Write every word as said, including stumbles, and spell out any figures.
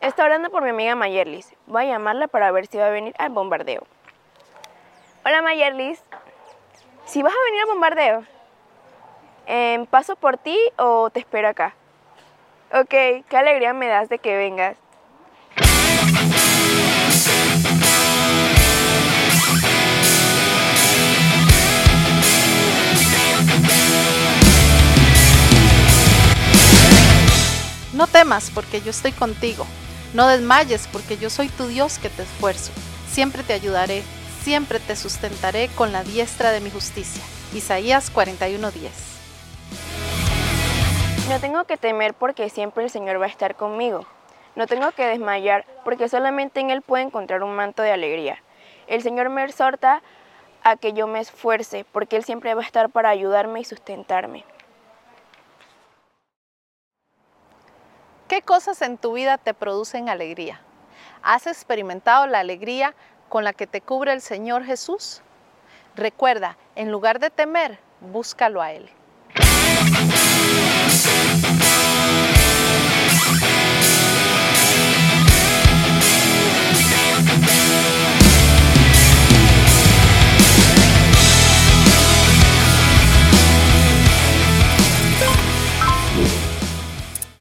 Está orando por mi amiga Mayerlis. Voy a llamarla para ver si va a venir al bombardeo. Hola Mayerlis. ¿Si vas a venir al bombardeo? Eh, ¿Paso por ti o te espero acá? Ok, qué alegría me das de que vengas. No temas, porque yo estoy contigo. No desmayes, porque yo soy tu Dios que te esfuerzo. Siempre te ayudaré, siempre te sustentaré con la diestra de mi justicia. Isaías cuarenta y uno diez. No tengo que temer porque siempre el Señor va a estar conmigo. No tengo que desmayar porque solamente en Él puedo encontrar un manto de alegría. El Señor me exhorta a que yo me esfuerce porque Él siempre va a estar para ayudarme y sustentarme. ¿Qué cosas en tu vida te producen alegría? ¿Has experimentado la alegría con la que te cubre el Señor Jesús? Recuerda, en lugar de temer, búscalo a Él.